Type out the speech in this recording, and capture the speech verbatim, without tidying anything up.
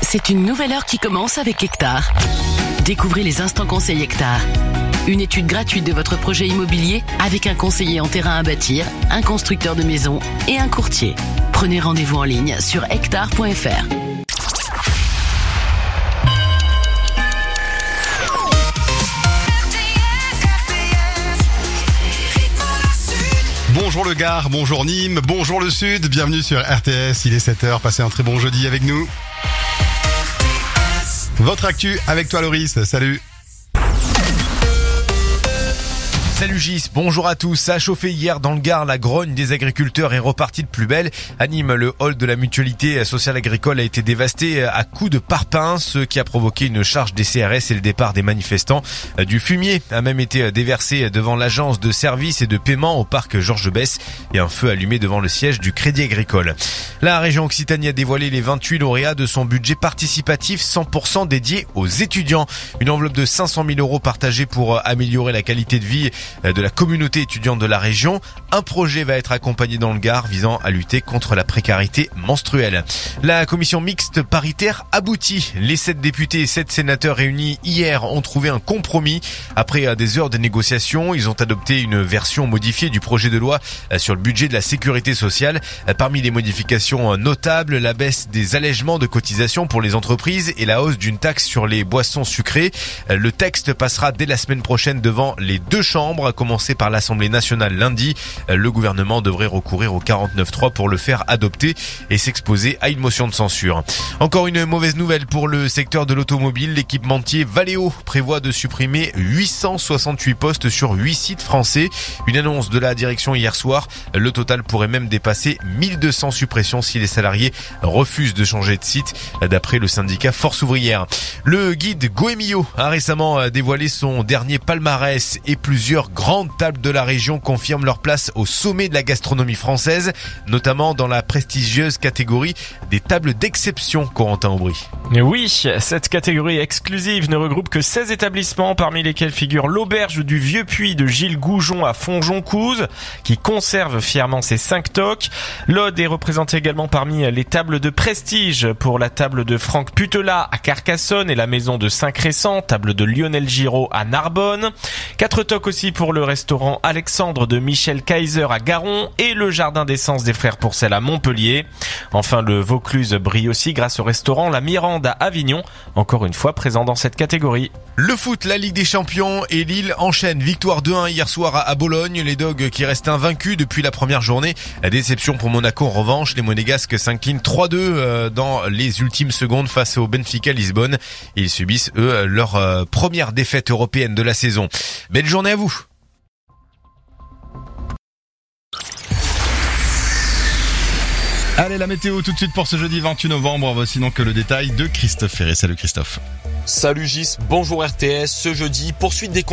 C'est une nouvelle heure qui commence avec Hectare. Découvrez les instants conseils Hectare. Une étude gratuite de votre projet immobilier avec un conseiller en terrain à bâtir, un constructeur de maisons et un courtier. Prenez rendez-vous en ligne sur hectare point f r. Bonjour le Gard, bonjour Nîmes, bonjour le Sud, bienvenue sur R T S, il est sept heures, passez un très bon jeudi avec nous. Votre actu avec toi Loris, salut. Salut Gis, bonjour à tous. Ça a chauffé hier dans le Gard, la grogne des agriculteurs est repartie de plus belle. À Nîmes, le hall de la mutualité sociale agricole a été dévasté à coups de parpaing, ce qui a provoqué une charge des C R S et le départ des manifestants. Du fumier a même été déversé devant l'agence de services et de paiement au parc Georges Besse et un feu allumé devant le siège du Crédit Agricole. La région Occitanie a dévoilé les vingt-huit lauréats de son budget participatif cent pour cent dédié aux étudiants. Une enveloppe de cinq cent mille euros partagée pour améliorer la qualité de vie de la communauté étudiante de la région. Un projet va être accompagné dans le Gard visant à lutter contre la précarité menstruelle. La commission mixte paritaire aboutit. Les sept députés et sept sénateurs réunis hier ont trouvé un compromis. Après des heures de négociations, ils ont adopté une version modifiée du projet de loi sur le budget de la sécurité sociale. Parmi les modifications notables, la baisse des allègements de cotisations pour les entreprises et la hausse d'une taxe sur les boissons sucrées. Le texte passera dès la semaine prochaine devant les deux chambres, à commencer par l'Assemblée nationale lundi. Le gouvernement devrait recourir au quarante-neuf trois pour le faire adopter et s'exposer à une motion de censure. Encore une mauvaise nouvelle pour le secteur de l'automobile. L'équipementier Valeo prévoit de supprimer huit cent soixante-huit postes sur huit sites français. Une annonce de la direction hier soir. Le total pourrait même dépasser mille deux cents suppressions si les salariés refusent de changer de site, d'après le syndicat Force Ouvrière. Le guide Goemio a récemment dévoilé son dernier palmarès et plusieurs grandes tables de la région confirment leur place au sommet de la gastronomie française, notamment dans la prestigieuse catégorie des tables d'exception, Corentin Aubry. Oui, cette catégorie exclusive ne regroupe que seize établissements, parmi lesquels figure l'auberge du Vieux Puy de Gilles Goujon à Fonjon-Couze, qui conserve fièrement ses cinq toques. L'Aude est représentée également parmi les tables de prestige pour la table de Franck Putelat à Carcassonne et la maison de Saint-Cressant, table de Lionel Giraud à Narbonne. Quatre toques aussi pour le restaurant Alexandre de Michel Kaiser à Garon et le jardin d'essence des frères Pourcel à Montpellier. Enfin, le Vaucluse brille aussi grâce au restaurant La Mirande à Avignon, encore une fois présent dans cette catégorie. Le foot, la Ligue des Champions et Lille enchaînent. Victoire deux un hier soir à Bologne. Les Dogs qui restent invaincus depuis la première journée. La déception pour Monaco en revanche. Les Monégasques s'inclinent trois deux dans les ultimes secondes face au Benfica Lisbonne. Ils subissent, eux, leur première défaite européenne de la saison. Belle journée à vous. Allez, la météo tout de suite pour ce jeudi vingt-huit novembre. Voici donc le détail de Christophe Ferré. Salut Christophe. Salut Gis, bonjour R T S. Ce jeudi, poursuite des